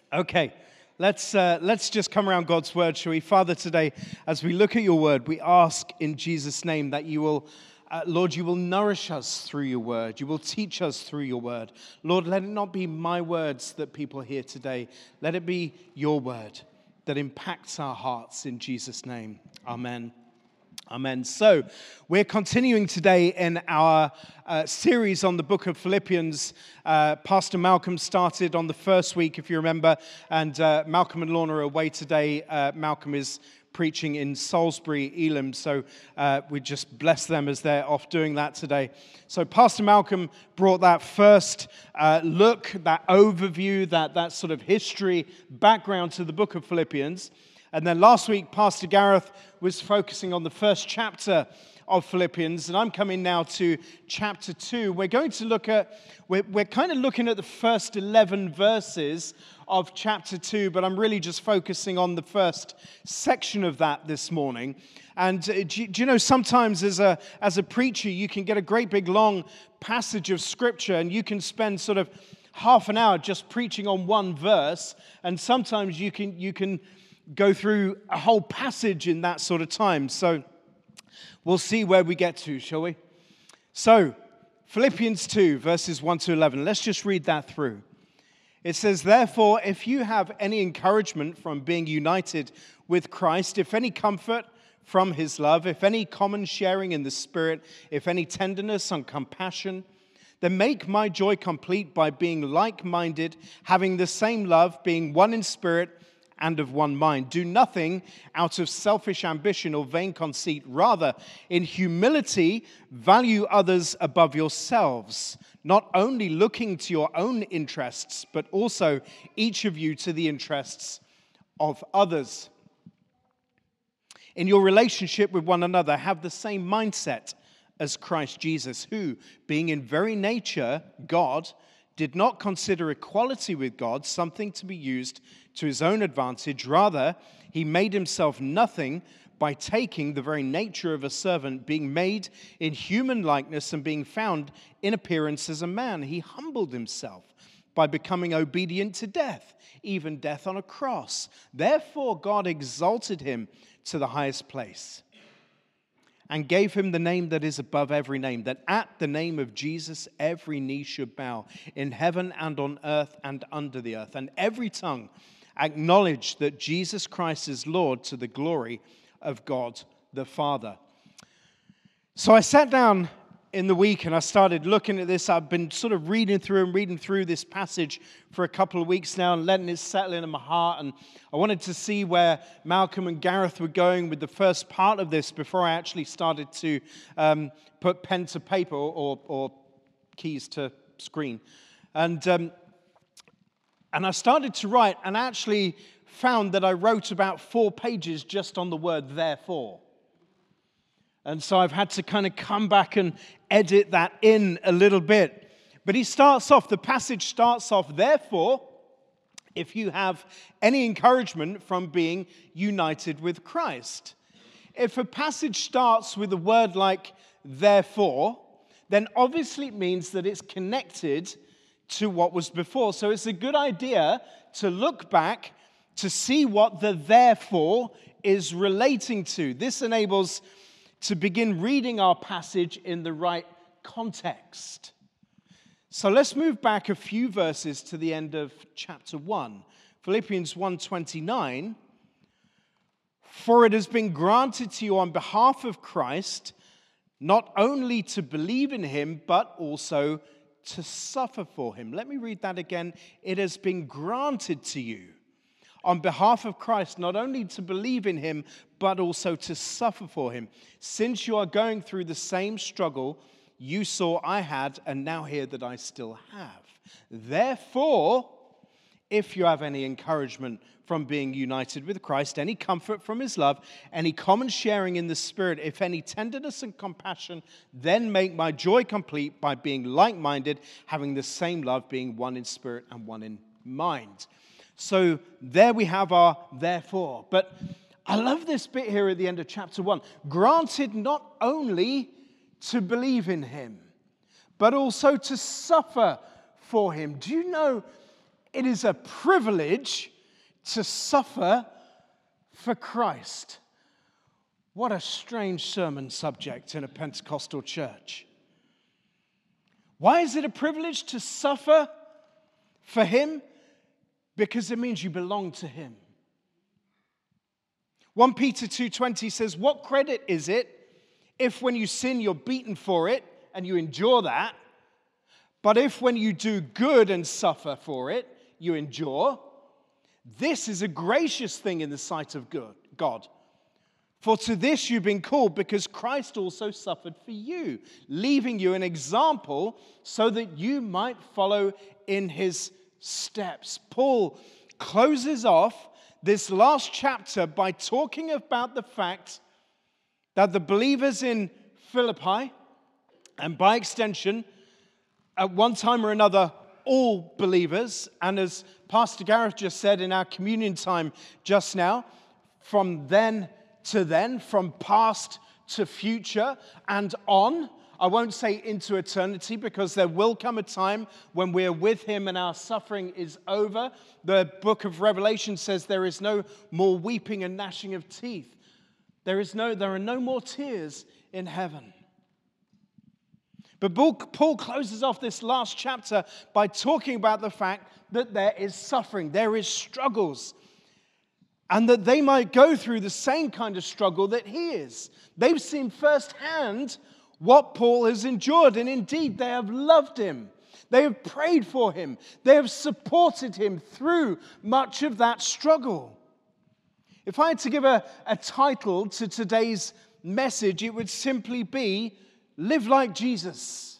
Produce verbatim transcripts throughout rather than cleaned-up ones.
Okay, let's uh, let's just come around God's word, shall we? Father, today, as we look at your word, we ask in Jesus' name that you will, uh, Lord, you will nourish us through your word. You will teach us through your word. Lord, let it not be my words that people hear today. Let it be your word that impacts our hearts in Jesus' name. Amen. Amen. So, we're continuing today in our uh, series on the book of Philippians. Uh, Pastor Malcolm started on the first week, if you remember, and uh, Malcolm and Lorna are away today. Uh, Malcolm is preaching in Salisbury, Elam, so uh, we just bless them as they're off doing that today. So, Pastor Malcolm brought that first uh, look, that overview, that, that sort of history, background to the book of Philippians. And then last week, Pastor Gareth was focusing on the first chapter of Philippians, and I'm coming now to chapter two. We're going to look at, we're, we're kind of looking at the first eleven verses of chapter two, but I'm really just focusing on the first section of that this morning. And uh, do, you, do you know, sometimes as a, as a preacher, you can get a great big long passage of scripture, and you can spend sort of half an hour just preaching on one verse, and sometimes you can you can go through a whole passage in that sort of time. So we'll see where we get to, shall we? So, Philippians two, verses one to eleven. Let's just read that through. It says, "Therefore, if you have any encouragement from being united with Christ, if any comfort from his love, if any common sharing in the Spirit, if any tenderness and compassion, then make my joy complete by being like-minded, having the same love, being one in spirit, and of one mind. Do nothing out of selfish ambition or vain conceit. Rather, in humility, value others above yourselves, not only looking to your own interests, but also each of you to the interests of others. In your relationship with one another, have the same mindset as Christ Jesus, who, being in very nature God, did not consider equality with God something to be used to his own advantage. Rather, he made himself nothing by taking the very nature of a servant, being made in human likeness and being found in appearance as a man. He humbled himself by becoming obedient to death, even death on a cross. Therefore, God exalted him to the highest place and gave him the name that is above every name, that at the name of Jesus every knee should bow, in heaven and on earth and under the earth, and every tongue acknowledge that Jesus Christ is Lord, to the glory of God the Father." So I sat down in the week and I started looking at this. I've been sort of reading through and reading through this passage for a couple of weeks now and letting it settle in my heart. And I wanted to see where Malcolm and Gareth were going with the first part of this before I actually started to um, put pen to paper or, or keys to screen. And um, and I started to write and actually found that I wrote about four pages just on the word therefore. And so I've had to kind of come back and edit that in a little bit. But he starts off, the passage starts off, "Therefore, if you have any encouragement from being united with Christ." If a passage starts with a word like therefore, then obviously it means that it's connected to what was before. So it's a good idea to look back to see what the therefore is relating to. This enables to begin reading our passage in the right context. So let's move back a few verses to the end of chapter one. Philippians one twenty-nine. "For it has been granted to you on behalf of Christ, not only to believe in him, but also to suffer for him." Let me read that again. It has been granted to you on behalf of Christ, not only to believe in him, but also to suffer for him, since you are going through the same struggle you saw I had, and now hear that I still have. Therefore, if you have any encouragement from being united with Christ, any comfort from his love, any common sharing in the Spirit, if any tenderness and compassion, then make my joy complete by being like-minded, having the same love, being one in spirit and one in mind. So there we have our therefore. But I love this bit here at the end of chapter one. Granted not only to believe in him, but also to suffer for him. Do you know it is a privilege to suffer for Christ. What a strange sermon subject in a Pentecostal church. Why is it a privilege to suffer for Him? Because it means you belong to Him. First Peter two twenty says, what credit is it if when you sin you're beaten for it and you endure that, but if when you do good and suffer for it, you endure, this is a gracious thing in the sight of God. For to this you've been called, because Christ also suffered for you, leaving you an example so that you might follow in His steps. Paul closes off this last chapter by talking about the fact that the believers in Philippi, and by extension, at one time or another, all believers, and as Pastor Gareth just said in our communion time just now, from then to then, from past to future and on. I won't say into eternity, because there will come a time when we're with Him and our suffering is over. The book of Revelation says there is no more weeping and gnashing of teeth. There is no, there are no more tears in heaven. But Paul closes off this last chapter by talking about the fact that there is suffering, there is struggles, and that they might go through the same kind of struggle that he is. They've seen firsthand what Paul has endured, and indeed they have loved him. They have prayed for him. They have supported him through much of that struggle. If I had to give a, a title to today's message, it would simply be, Live Like Jesus.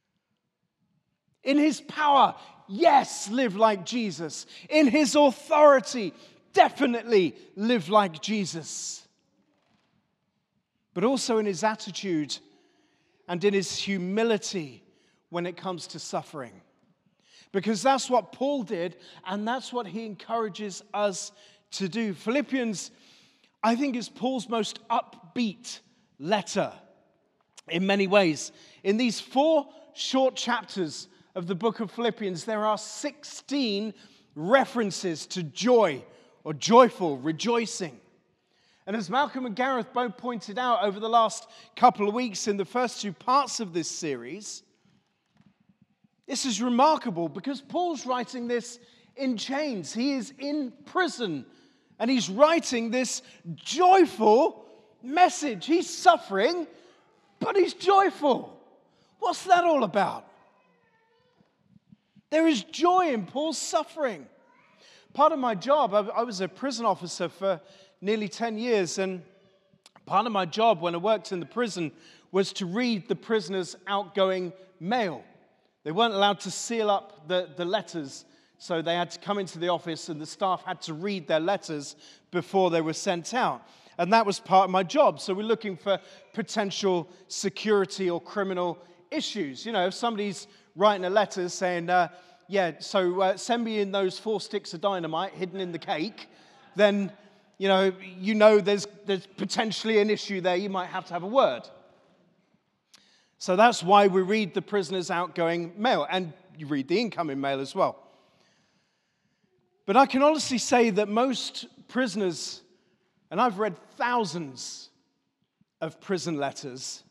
In His power, yes, live like Jesus. In His authority, definitely live like Jesus. But also in His attitude and in His humility when it comes to suffering. Because that's what Paul did, and that's what he encourages us to do. Philippians, I think, is Paul's most upbeat letter in many ways. In these four short chapters of the book of Philippians, there are sixteen references to joy or joyful, rejoicing. And as Malcolm and Gareth both pointed out over the last couple of weeks in the first two parts of this series, this is remarkable because Paul's writing this in chains. He is in prison and he's writing this joyful message. He's suffering, but he's joyful. What's that all about? There is joy in Paul's suffering. Part of my job, I was a prison officer for nearly ten years, and part of my job when I worked in the prison was to read the prisoners' outgoing mail. They weren't allowed to seal up the, the letters, so they had to come into the office and the staff had to read their letters before they were sent out. And that was part of my job. So we're looking for potential security or criminal issues. You know, if somebody's writing a letter saying, uh, yeah, so uh, send me in those four sticks of dynamite hidden in the cake, then, you know, you know there's, there's potentially an issue there. You might have to have a word. So that's why we read the prisoner's outgoing mail, and you read the incoming mail as well. But I can honestly say that most prisoners, and I've read thousands of prison letters,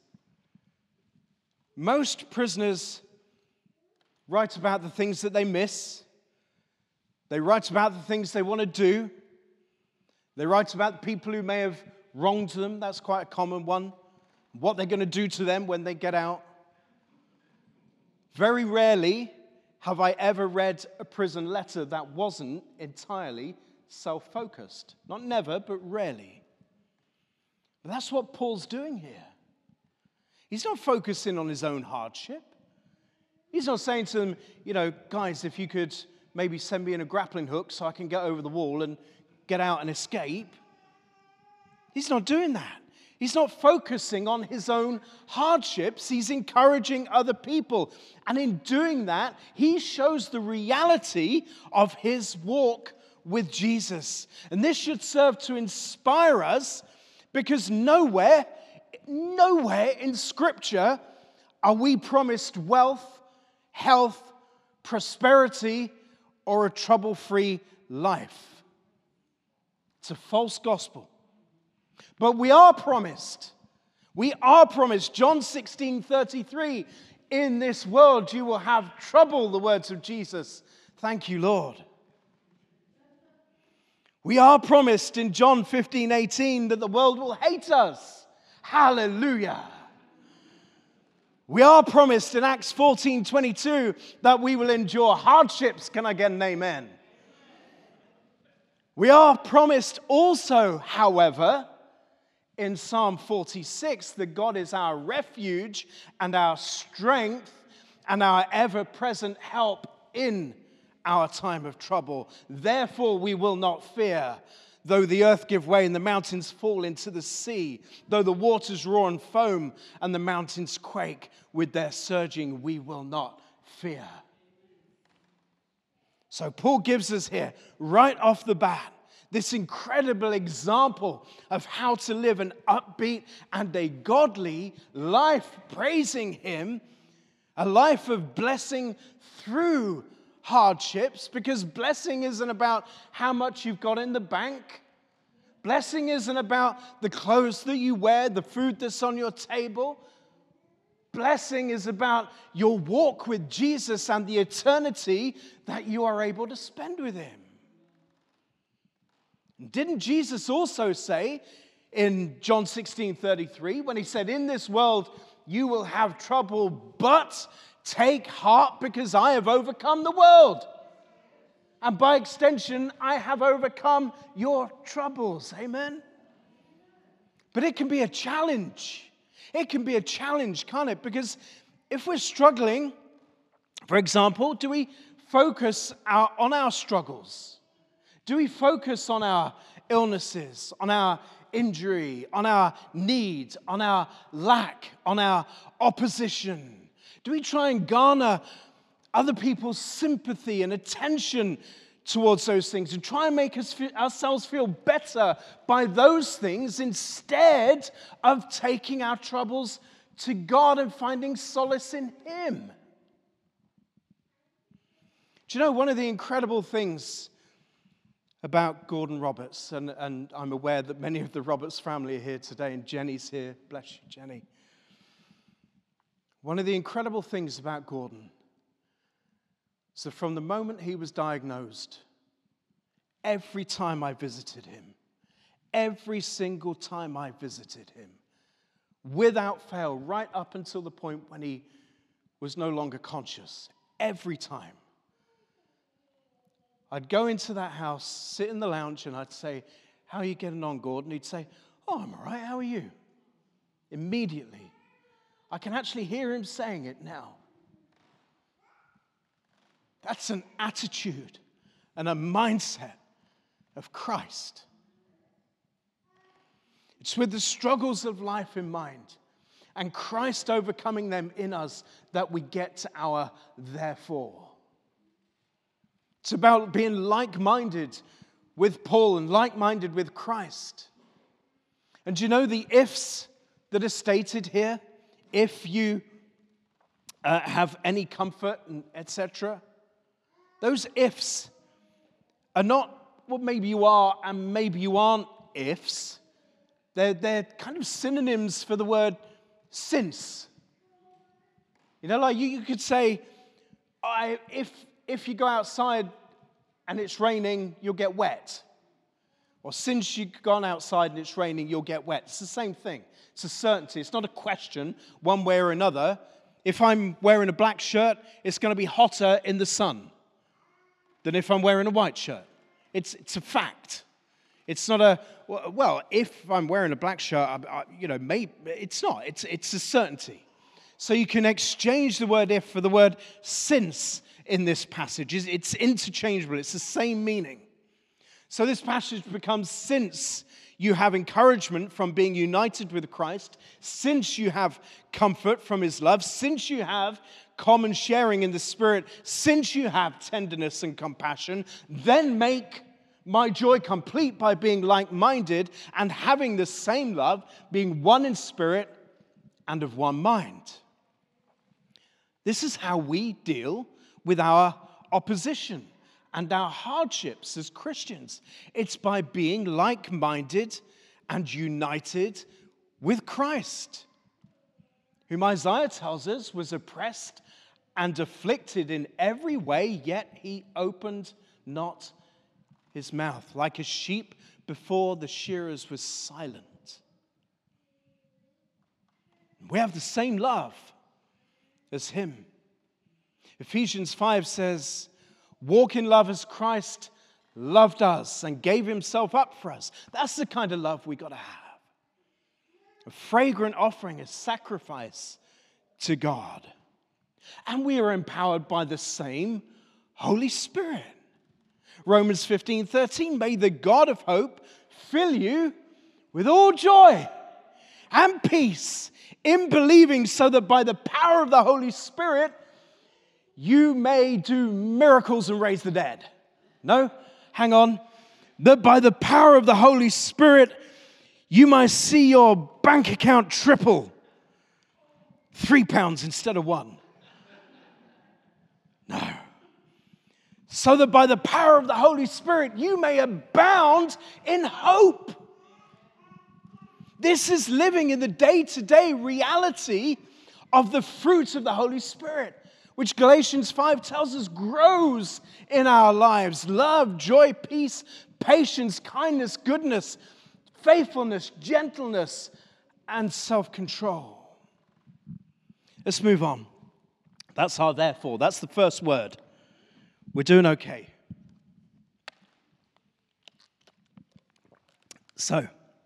most prisoners write about the things that they miss. They write about the things they want to do. They write about the people who may have wronged them. That's quite a common one. What they're going to do to them when they get out. Very rarely have I ever read a prison letter that wasn't entirely self-focused. Not never, but rarely. But that's what Paul's doing here. He's not focusing on his own hardship. He's not saying to them, you know, guys, if you could maybe send me in a grappling hook so I can get over the wall and get out and escape. He's not doing that. He's not focusing on his own hardships. He's encouraging other people. And in doing that, he shows the reality of his walk with Jesus. And this should serve to inspire us, because nowhere, nowhere in Scripture are we promised wealth, health, prosperity, or a trouble-free life. It's a false gospel. But we are promised, we are promised, John sixteen thirty-three, in this world you will have trouble, the words of Jesus. Thank you, Lord. We are promised in John fifteen eighteen that the world will hate us. Hallelujah. We are promised in Acts fourteen twenty-two that we will endure hardships. Can I get an amen? We are promised also, however, in Psalm forty-six, that God is our refuge and our strength and our ever-present help in our time of trouble. Therefore, we will not fear, though the earth give way and the mountains fall into the sea, though the waters roar and foam and the mountains quake with their surging, we will not fear. So Paul gives us here, right off the bat, this incredible example of how to live an upbeat and a godly life, praising Him, a life of blessing through hardships, because blessing isn't about how much you've got in the bank. Blessing isn't about the clothes that you wear, the food that's on your table. Blessing is about your walk with Jesus and the eternity that you are able to spend with Him. Didn't Jesus also say in John sixteen thirty-three, when He said, in this world you will have trouble, but take heart because I have overcome the world. And by extension, I have overcome your troubles. Amen? But it can be a challenge. It can be a challenge, can't it? Because if we're struggling, for example, do we focus our, on our struggles? Do we focus on our illnesses, on our injury, on our needs, on our lack, on our opposition? Do we try and garner other people's sympathy and attention towards those things and try and make us feel, ourselves feel better by those things instead of taking our troubles to God and finding solace in Him? Do you know one of the incredible things about Gordon Roberts, and, and I'm aware that many of the Roberts family are here today, and Jenny's here. Bless you, Jenny. One of the incredible things about Gordon is that from the moment he was diagnosed, every time I visited him, every single time I visited him, without fail, right up until the point when he was no longer conscious, every time, I'd go into that house, sit in the lounge, and I'd say, how are you getting on, Gordon? He'd say, oh, I'm all right, how are you? Immediately. I can actually hear him saying it now. That's an attitude and a mindset of Christ. It's with the struggles of life in mind and Christ overcoming them in us that we get to our therefore. It's about being like-minded with Paul and like-minded with Christ. And do you know the ifs that are stated here? If you uh, have any comfort, and et cetera. Those ifs are not what maybe you are and maybe you aren't ifs. They're, they're kind of synonyms for the word since. You know, like you, you could say, I, if, if you go outside and it's raining, you'll get wet. Or since you've gone outside and it's raining, you'll get wet. It's the same thing. It's a certainty. It's not a question one way or another. If I'm wearing a black shirt, it's going to be hotter in the sun than if I'm wearing a white shirt. It's it's a fact. It's not a, well, if I'm wearing a black shirt, I, I, you know, maybe it's not. It's it's a certainty. So you can exchange the word if for the word since in this passage. It's interchangeable. It's the same meaning. So this passage becomes since you have encouragement from being united with Christ, since you have comfort from His love, since you have common sharing in the Spirit, since you have tenderness and compassion, then make my joy complete by being like-minded and having the same love, being one in spirit and of one mind. This is how we deal with our opposition, and our hardships as Christians. It's by being like-minded and united with Christ, whom Isaiah tells us was oppressed and afflicted in every way, yet he opened not his mouth. Like a sheep before the shearers was silent. We have the same love as him. Ephesians five says, walk in love as Christ loved us and gave himself up for us. That's the kind of love we got to have. A fragrant offering, a sacrifice to God. And we are empowered by the same Holy Spirit. Romans fifteen thirteen, may the God of hope fill you with all joy and peace in believing, so that by the power of the Holy Spirit, you may do miracles and raise the dead. No, hang on. That by the power of the Holy Spirit, you might see your bank account triple. Three pounds instead of one. No. So that by the power of the Holy Spirit, you may abound in hope. This is living in the day-to-day reality of the fruit of the Holy Spirit, which Galatians five tells us grows in our lives. Love, joy, peace, patience, kindness, goodness, faithfulness, gentleness, and self-control. Let's move on. That's our therefore. That's the first word. We're doing okay. So,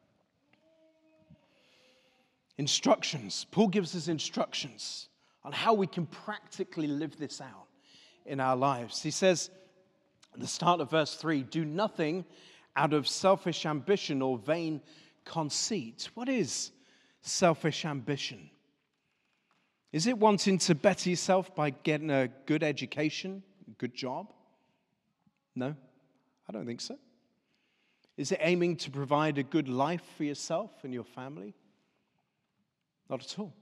instructions. Paul gives us instructions on how we can practically live this out in our lives. He says at the start of verse three, do nothing out of selfish ambition or vain conceit. What is selfish ambition? Is it wanting to better yourself by getting a good education, a good job? No, I don't think so. Is it aiming to provide a good life for yourself and your family? Not at all.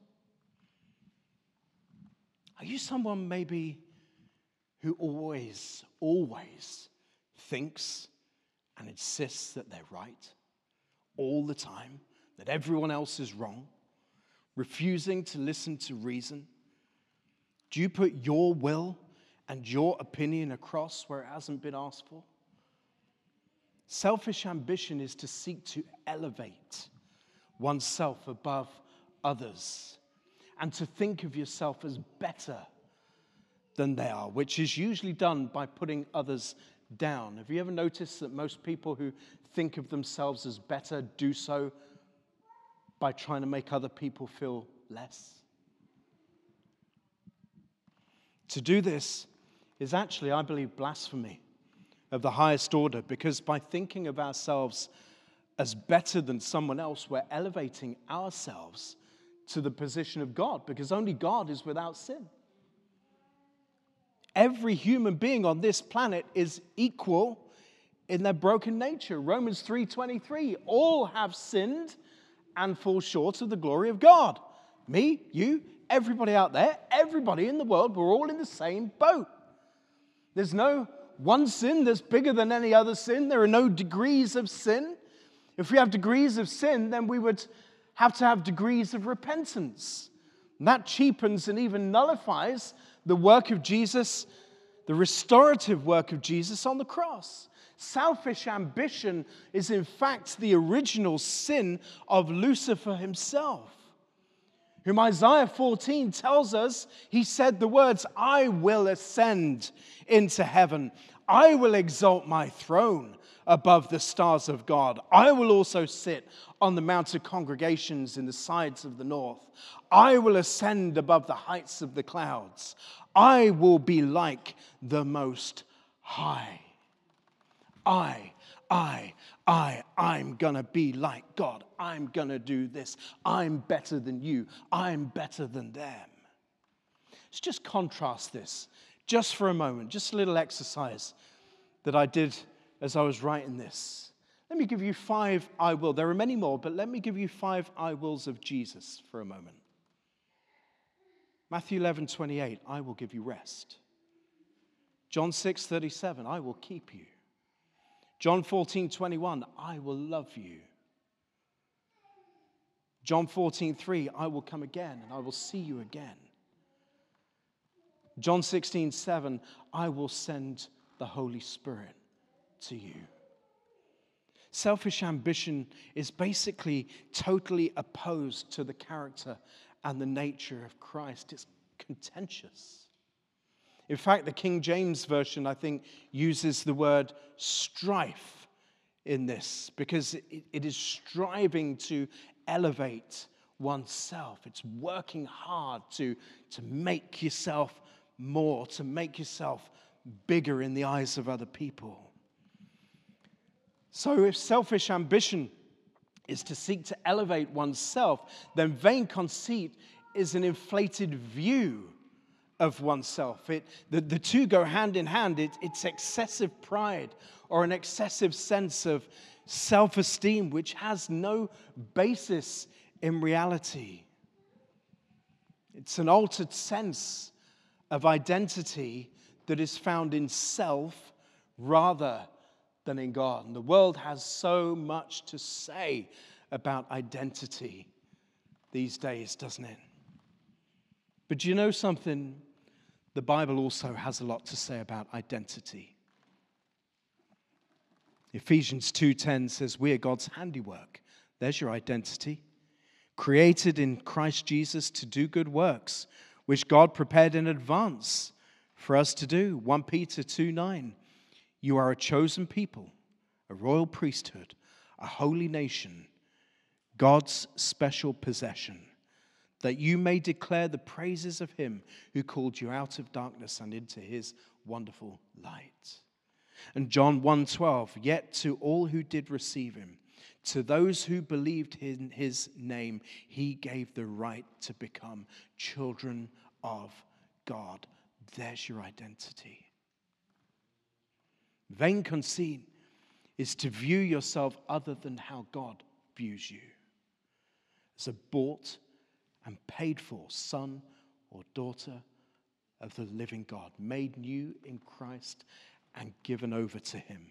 Are you someone maybe who always, always thinks and insists that they're right all the time, that everyone else is wrong, refusing to listen to reason? Do you put your will and your opinion across where it hasn't been asked for? Selfish ambition is to seek to elevate oneself above others and to think of yourself as better than they are, which is usually done by putting others down. Have you ever noticed that most people who think of themselves as better do so by trying to make other people feel less? To do this is actually, I believe, blasphemy of the highest order, because by thinking of ourselves as better than someone else, we're elevating ourselves to the position of God, because only God is without sin. Every human being on this planet is equal in their broken nature. Romans three twenty-three, all have sinned and fall short of the glory of God. Me, you, everybody out there, everybody in the world, we're all in the same boat. There's no one sin that's bigger than any other sin. There are no degrees of sin. If we have degrees of sin, then we would have to have degrees of repentance. And that cheapens and even nullifies the work of Jesus, the restorative work of Jesus on the cross. Selfish ambition is in fact the original sin of Lucifer himself, whom Isaiah fourteen tells us, he said the words, I will ascend into heaven. I will exalt my throne above the stars of God. I will also sit on the mount of congregations in the sides of the north. I will ascend above the heights of the clouds. I will be like the Most High. I, I, I, I'm going to be like God. I'm going to do this. I'm better than you. I'm better than them. Let's just contrast this just for a moment, just a little exercise that I did as I was writing this. Let me give you five I will. There are many more, but let me give you five I wills of Jesus for a moment. Matthew eleven twenty-eight, I will give you rest. John six thirty-seven, I will keep you. John fourteen twenty-one, I will love you. John fourteen three, I will come again and I will see you again. John sixteen seven, I will send the Holy Spirit to you. Selfish ambition is basically totally opposed to the character and the nature of Christ. It's contentious. In fact, the King James Version, I think, uses the word strife in this because it, it is striving to elevate oneself. It's working hard to, to make yourself more, to make yourself bigger in the eyes of other people. So if selfish ambition is to seek to elevate oneself, then vain conceit is an inflated view of oneself. It, the, the two go hand in hand. It, it's excessive pride or an excessive sense of self-esteem which has no basis in reality. It's an altered sense of identity that is found in self rather than in God. And the world has so much to say about identity these days, doesn't it? But do you know something? The Bible also has a lot to say about identity. Ephesians two ten says, we are God's handiwork. There's your identity. Created in Christ Jesus to do good works, which God prepared in advance for us to do. First Peter two nine. You are a chosen people, a royal priesthood, a holy nation, God's special possession, that you may declare the praises of him who called you out of darkness and into his wonderful light. And John one twelve, yet to all who did receive him, to those who believed in his name, he gave the right to become children of God. There's your identity. Vain conceit is to view yourself other than how God views you, as a bought and paid for son or daughter of the living God, made new in Christ and given over to him.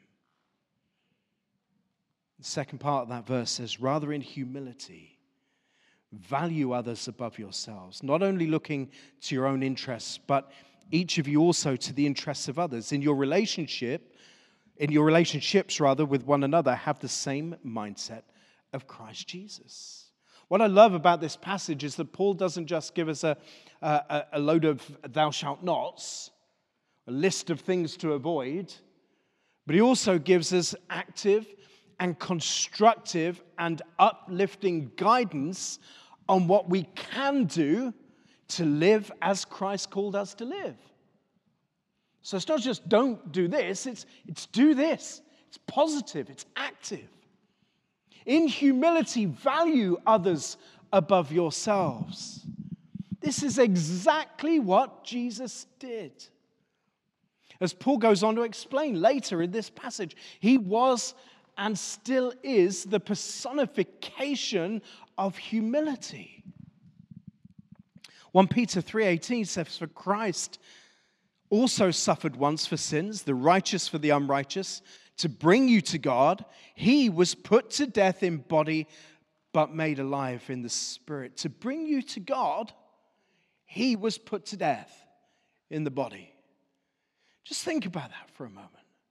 The second part of that verse says, rather in humility, value others above yourselves, not only looking to your own interests, but each of you also to the interests of others. In your relationship, in your relationships rather with one another, have the same mindset of Christ Jesus. What I love about this passage is that Paul doesn't just give us a, a, a load of thou shalt nots, a list of things to avoid, but he also gives us active and constructive and uplifting guidance on what we can do to live as Christ called us to live. So it's not just don't do this, it's, it's do this. It's positive, it's active. In humility, value others above yourselves. This is exactly what Jesus did. As Paul goes on to explain later in this passage, he was and still is the personification of humility. First Peter three eighteen says, for Christ also suffered once for sins, the righteous for the unrighteous, to bring you to God. He was put to death in body, but made alive in the spirit. To bring you to God, he was put to death in the body. Just think about that for a moment.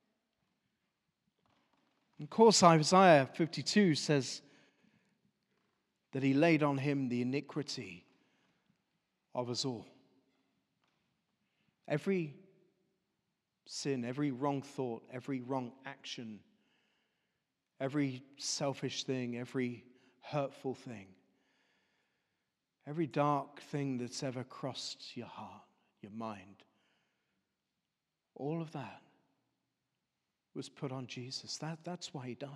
Of course, Isaiah fifty-two says that he laid on him the iniquity of us all. Every sin, every wrong thought, every wrong action, every selfish thing, every hurtful thing, every dark thing that's ever crossed your heart, your mind, all of that was put on Jesus. That, that's why he died.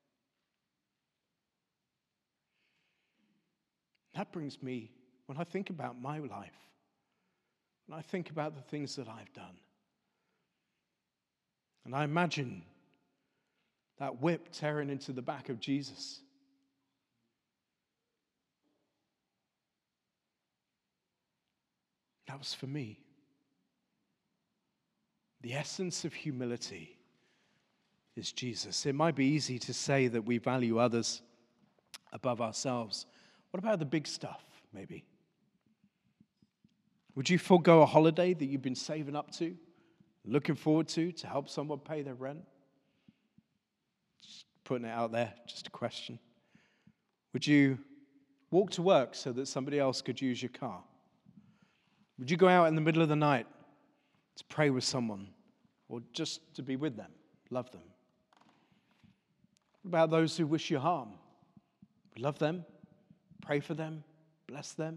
That brings me, when I think about my life, when I think about the things that I've done, and I imagine that whip tearing into the back of Jesus. That was for me. The essence of humility is Jesus. It might be easy to say that we value others above ourselves. What about the big stuff, maybe? Would you forego a holiday that you've been saving up to, looking forward to, to help someone pay their rent? Just putting it out there, just a question. Would you walk to work so that somebody else could use your car? Would you go out in the middle of the night to pray with someone or just to be with them, love them? What about those who wish you harm? Love them, pray for them, bless them.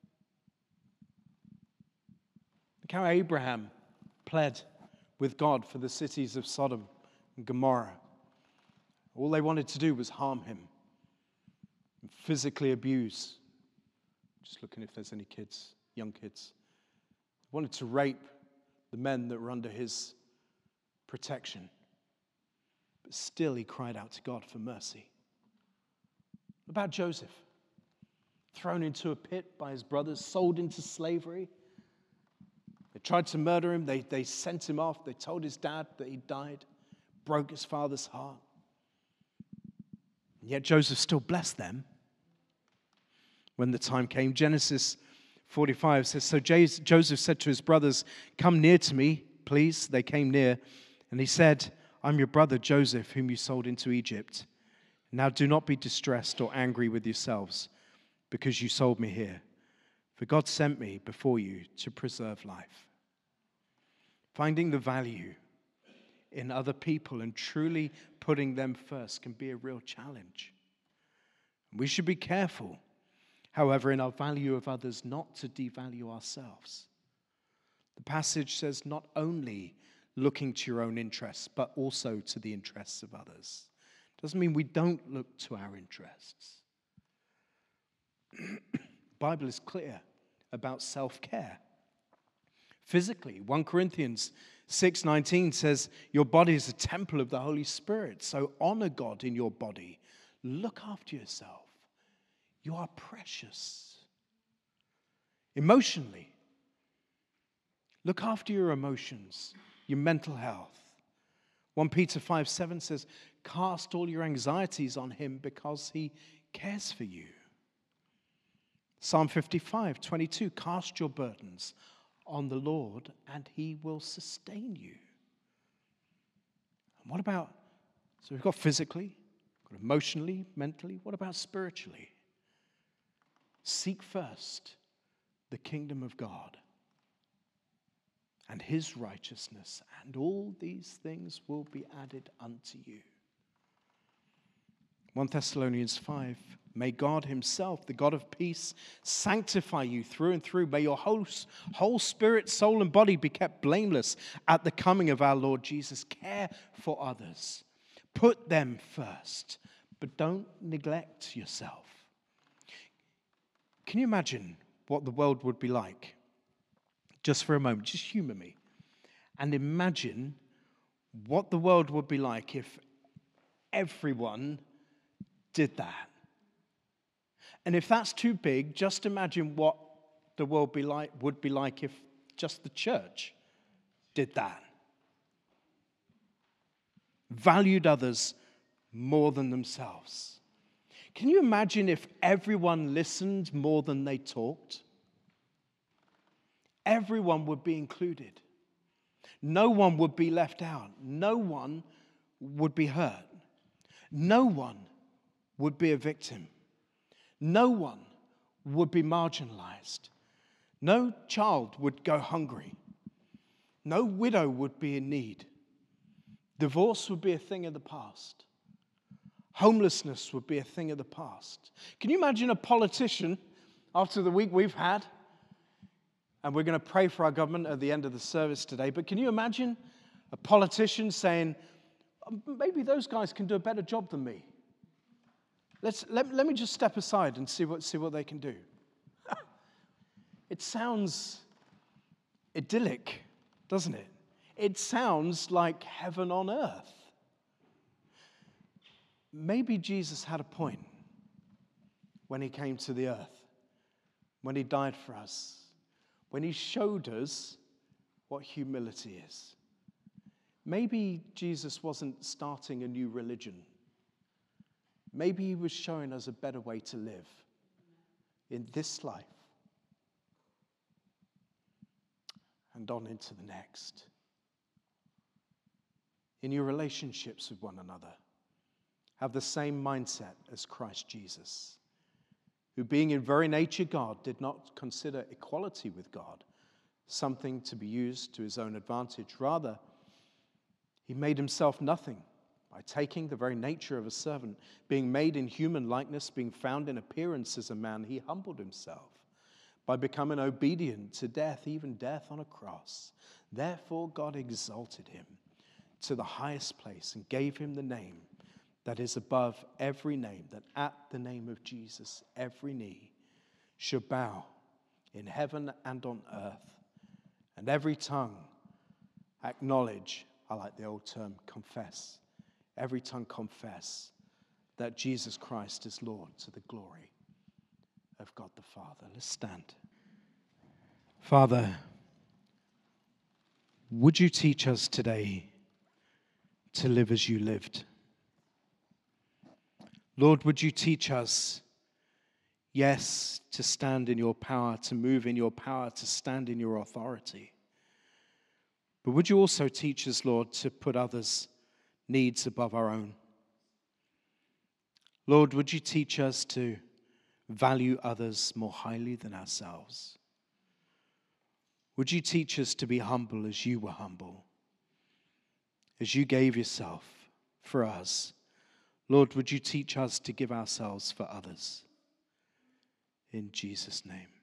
Look how Abraham pled with God for the cities of Sodom and Gomorrah. All they wanted to do was harm him and physically abuse. Just looking if there's any kids, young kids. Wanted to rape the men that were under his protection. But still he cried out to God for mercy. What about Joseph? Thrown into a pit by his brothers, sold into slavery. They tried to murder him. They, they sent him off. They told his dad that he died. Broke his father's heart. And yet Joseph still blessed them when the time came. Genesis forty-five says, so Joseph said to his brothers, come near to me, please. They came near. And he said, I'm your brother Joseph, whom you sold into Egypt. Now do not be distressed or angry with yourselves because you sold me here. For God sent me before you to preserve life. Finding the value in other people and truly putting them first can be a real challenge. We should be careful, however, in our value of others, not to devalue ourselves. The passage says not only looking to your own interests, but also to the interests of others. Doesn't mean we don't look to our interests. The Bible is clear about self-care. Physically, First Corinthians six nineteen says, your body is a temple of the Holy Spirit, so honor God in your body. Look after yourself. You are precious. Emotionally, look after your emotions, your mental health. First Peter five seven says, cast all your anxieties on him because he cares for you. Psalm fifty-five twenty-two, cast your burdens on the Lord and he will sustain you. And what about, so we've got physically, we've got emotionally, mentally, what about spiritually? Seek first the kingdom of God and his righteousness, and all these things will be added unto you. First Thessalonians five, may God himself, the God of peace, sanctify you through and through. May your whole, whole spirit, soul, and body be kept blameless at the coming of our Lord Jesus. Care for others. Put them first, but don't neglect yourself. Can you imagine what the world would be like? Just for a moment, just humor me. And imagine what the world would be like if everyone did that. And if that's too big, just imagine what the world be like, would be like if just the church did that. Valued others more than themselves. Can you imagine if everyone listened more than they talked? Everyone would be included. No one would be left out. No one would be hurt. No one would be a victim. No one would be marginalized. No child would go hungry. No widow would be in need. Divorce would be a thing of the past. Homelessness would be a thing of the past. Can you imagine a politician after the week we've had? And we're going to pray for our government at the end of the service today. But can you imagine a politician saying, maybe those guys can do a better job than me. Let's, let, let me just step aside and see what, see what they can do. It sounds idyllic, doesn't it? It sounds like heaven on earth. Maybe Jesus had a point when he came to the earth, when he died for us, when he showed us what humility is. maybe Jesus wasn't starting a new religion. Maybe he was showing us a better way to live in this life and on into the next. In your relationships with one another, have the same mindset as Christ Jesus, who being in very nature God, did not consider equality with God something to be used to his own advantage. Rather, he made himself nothing by taking the very nature of a servant, being made in human likeness, being found in appearance as a man. He humbled himself by becoming obedient to death, even death on a cross. Therefore, God exalted him to the highest place and gave him the name that is above every name, that at the name of Jesus, every knee should bow in heaven and on earth, and every tongue acknowledge, I like the old term, confess, every tongue confess that Jesus Christ is Lord, to the glory of God the Father. Let's stand. Father, would you teach us today to live as you lived? Lord, would you teach us, yes, to stand in your power, to move in your power, to stand in your authority. But would you also teach us, Lord, to put others' needs above our own? Lord, would you teach us to value others more highly than ourselves? Would you teach us to be humble as you were humble, as you gave yourself for us? Lord, would you teach us to give ourselves for others? In Jesus' name.